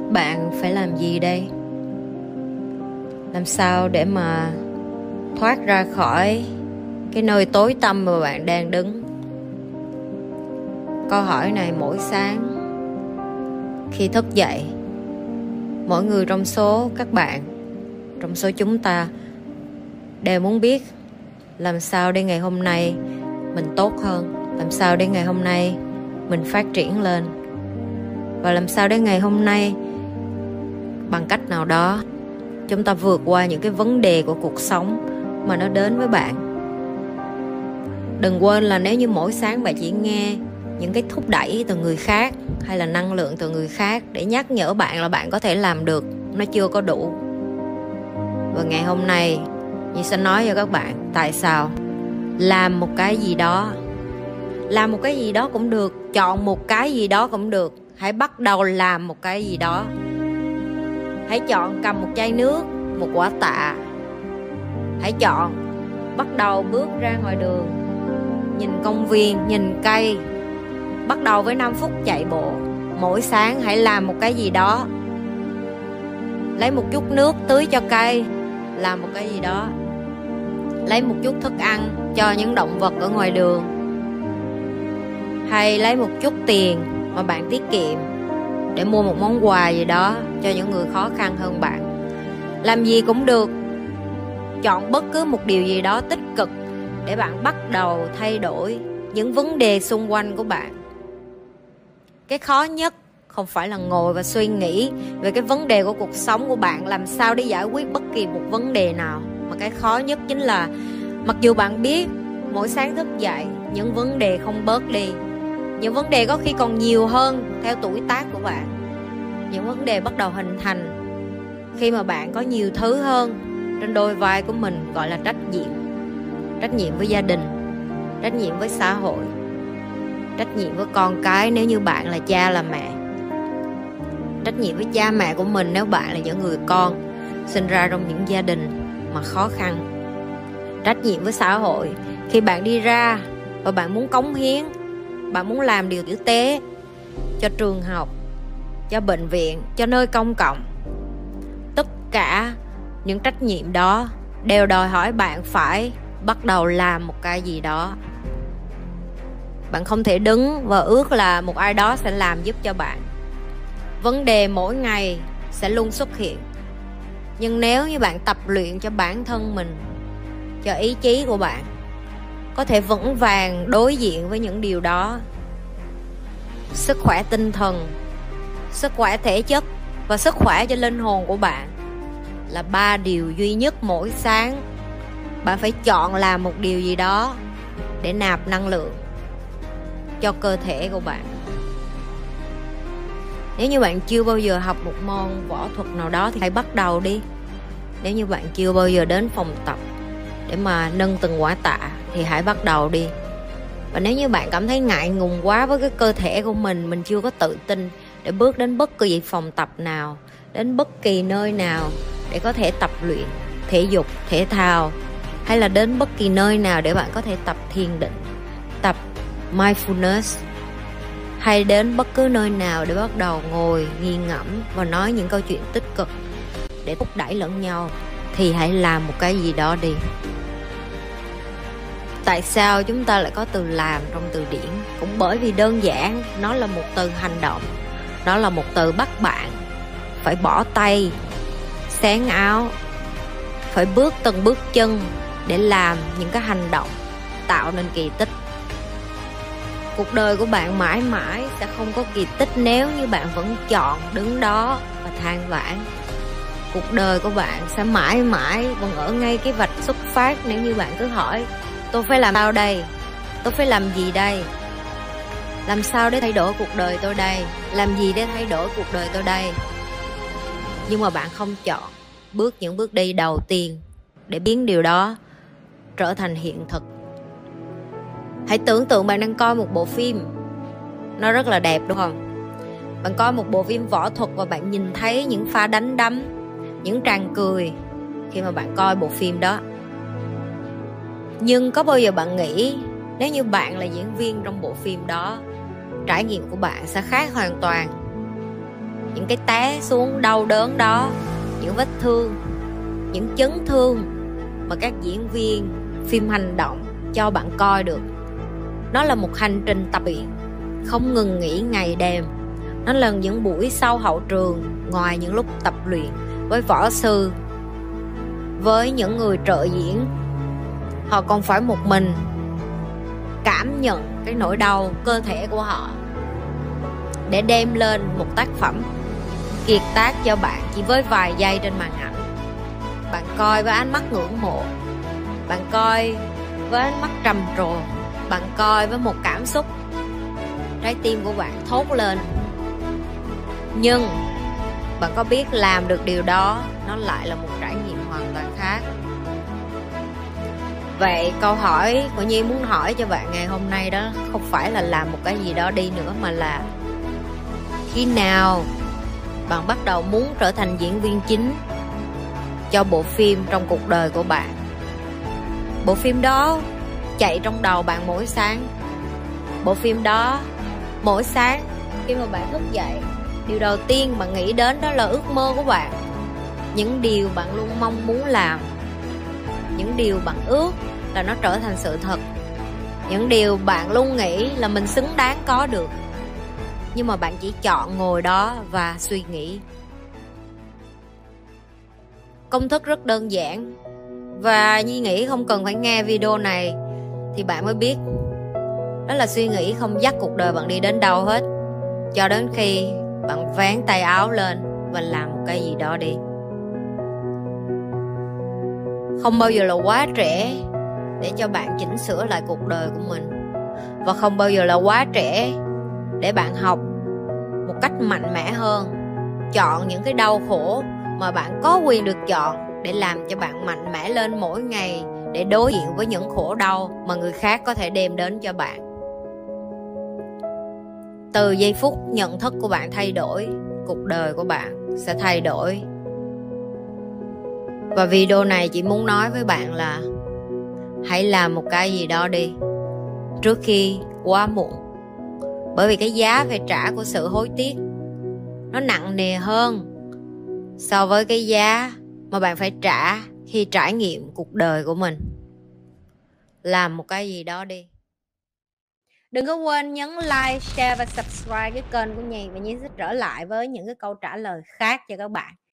Bạn phải làm gì đây? Làm sao để mà thoát ra khỏi cái nơi tối tăm mà bạn đang đứng? Câu hỏi này mỗi sáng khi thức dậy, mỗi người trong số các bạn, trong số chúng ta đều muốn biết làm sao để ngày hôm nay mình tốt hơn, làm sao để ngày hôm nay mình phát triển lên, và làm sao để ngày hôm nay bằng cách nào đó chúng ta vượt qua những cái vấn đề của cuộc sống mà nó đến với bạn. Đừng quên là nếu như mỗi sáng bạn chỉ nghe những cái thúc đẩy từ người khác hay là năng lượng từ người khác để nhắc nhở bạn là bạn có thể làm được, nó chưa có đủ. Và ngày hôm nay Nhi sẽ nói cho các bạn tại sao. Làm một cái gì đó, làm một cái gì đó cũng được, chọn một cái gì đó cũng được. Hãy bắt đầu làm một cái gì đó. Hãy chọn cầm một chai nước, một quả tạ. Hãy chọn bắt đầu bước ra ngoài đường, nhìn công viên, nhìn cây. Bắt đầu với 5 phút chạy bộ. Mỗi sáng hãy làm một cái gì đó. Lấy một chút nước tưới cho cây, làm một cái gì đó. Lấy một chút thức ăn cho những động vật ở ngoài đường. Hay lấy một chút tiền mà bạn tiết kiệm để mua một món quà gì đó cho những người khó khăn hơn bạn. Làm gì cũng được. Chọn bất cứ một điều gì đó tích cực để bạn bắt đầu thay đổi những vấn đề xung quanh của bạn. Cái khó nhất không phải là ngồi và suy nghĩ về cái vấn đề của cuộc sống của bạn, làm sao để giải quyết bất kỳ một vấn đề nào. Mà cái khó nhất chính là mặc dù bạn biết mỗi sáng thức dậy những vấn đề không bớt đi, những vấn đề có khi còn nhiều hơn theo tuổi tác của bạn. Những vấn đề bắt đầu hình thành khi mà bạn có nhiều thứ hơn trên đôi vai của mình, gọi là trách nhiệm. Trách nhiệm với gia đình, trách nhiệm với xã hội, trách nhiệm với con cái nếu như bạn là cha là mẹ, trách nhiệm với cha mẹ của mình nếu bạn là những người con sinh ra trong những gia đình mà khó khăn, trách nhiệm với xã hội khi bạn đi ra và bạn muốn cống hiến, bạn muốn làm điều tử tế cho trường học, cho bệnh viện, cho nơi công cộng. Tất cả những trách nhiệm đó đều đòi hỏi bạn phải bắt đầu làm một cái gì đó. Bạn không thể đứng và ước là một ai đó sẽ làm giúp cho bạn. Vấn đề mỗi ngày sẽ luôn xuất hiện. Nhưng nếu như bạn tập luyện cho bản thân mình, cho ý chí của bạn có thể vững vàng đối diện với những điều đó, sức khỏe tinh thần, sức khỏe thể chất và sức khỏe cho linh hồn của bạn là 3 điều duy nhất mỗi sáng bạn phải chọn làm một điều gì đó để nạp năng lượng cho cơ thể của bạn. Nếu như bạn chưa bao giờ học một môn võ thuật nào đó thì hãy bắt đầu đi. Nếu như bạn chưa bao giờ đến phòng tập để mà nâng từng quả tạ thì hãy bắt đầu đi. Và nếu như bạn cảm thấy ngại ngùng quá với cái cơ thể của mình chưa có tự tin để bước đến bất kỳ phòng tập nào, đến bất kỳ nơi nào để có thể tập luyện thể dục, thể thao, hay là đến bất kỳ nơi nào để bạn có thể tập thiền định, tập mindfulness, hay đến bất cứ nơi nào để bắt đầu ngồi nghiền ngẫm và nói những câu chuyện tích cực để thúc đẩy lẫn nhau, thì hãy làm một cái gì đó đi. Tại sao chúng ta lại có từ làm trong từ điển? Cũng bởi vì đơn giản nó là một từ hành động. Nó là một từ bắt bạn phải bỏ tay, xén áo, phải bước từng bước chân để làm những cái hành động tạo nên kỳ tích. Cuộc đời của bạn mãi mãi sẽ không có kỳ tích nếu như bạn vẫn chọn đứng đó và than vãn. Cuộc đời của bạn sẽ mãi mãi vẫn ở ngay cái vạch xuất phát nếu như bạn cứ hỏi: tôi phải làm sao đây? Tôi phải làm gì đây? Làm sao để thay đổi cuộc đời tôi đây? Làm gì để thay đổi cuộc đời tôi đây? Nhưng mà bạn không chọn những bước đi đầu tiên để biến điều đó trở thành hiện thực. Hãy tưởng tượng bạn đang coi một bộ phim, nó rất là đẹp đúng không? Bạn coi một bộ phim võ thuật và bạn nhìn thấy những pha đánh đấm, những tràng cười khi mà bạn coi bộ phim đó. Nhưng có bao giờ bạn nghĩ nếu như bạn là diễn viên trong bộ phim đó, trải nghiệm của bạn sẽ khác hoàn toàn? những cái té xuống đau đớn đó, những vết thương, những chấn thương mà các diễn viên phim hành động cho bạn coi được. Nó là một hành trình tập luyện không ngừng nghỉ ngày đêm. Nó là những buổi sau hậu trường, ngoài những lúc tập luyện với võ sư, với những người trợ diễn, họ còn phải một mình cảm nhận cái nỗi đau cơ thể của họ để đem lên một tác phẩm kiệt tác cho bạn chỉ với vài giây trên màn ảnh. Bạn coi với ánh mắt ngưỡng mộ, bạn coi với ánh mắt trầm trồ, bạn coi với một cảm xúc, trái tim của bạn thốt lên. Nhưng bạn có biết làm được điều đó nó lại là một trải nghiệm hoàn toàn khác. Vậy câu hỏi của Nhi muốn hỏi cho bạn ngày hôm nay đó không phải là làm một cái gì đó đi nữa, mà là khi nào bạn bắt đầu muốn trở thành diễn viên chính cho bộ phim trong cuộc đời của bạn. Bộ phim đó chạy trong đầu bạn mỗi sáng. Bộ phim đó mỗi sáng khi mà bạn thức dậy, điều đầu tiên bạn nghĩ đến đó là ước mơ của bạn, những điều bạn luôn mong muốn làm, những điều bạn ước là nó trở thành sự thật, những điều bạn luôn nghĩ là mình xứng đáng có được. Nhưng mà bạn chỉ chọn ngồi đó và suy nghĩ. Công thức rất đơn giản, và Nhi nghĩ không cần phải nghe video này thì bạn mới biết. Đó là suy nghĩ không dắt cuộc đời bạn đi đến đâu hết, cho đến khi bạn vén tay áo lên và làm một cái gì đó đi. Không bao giờ là quá trẻ để cho bạn chỉnh sửa lại cuộc đời của mình, và không bao giờ là quá trẻ để bạn học một cách mạnh mẽ hơn, chọn những cái đau khổ mà bạn có quyền được chọn để làm cho bạn mạnh mẽ lên mỗi ngày, để đối diện với những khổ đau mà người khác có thể đem đến cho bạn. Từ giây phút nhận thức của bạn thay đổi, cuộc đời của bạn sẽ thay đổi. Và video này chỉ muốn nói với bạn là hãy làm một cái gì đó đi trước khi quá muộn. Bởi vì cái giá phải trả của sự hối tiếc nó nặng nề hơn so với cái giá mà bạn phải trả khi trải nghiệm cuộc đời của mình. Làm một cái gì đó đi. Đừng có quên nhấn like, share và subscribe cái kênh của Nhi, và Nhi sẽ trở lại với những cái câu trả lời khác cho các bạn.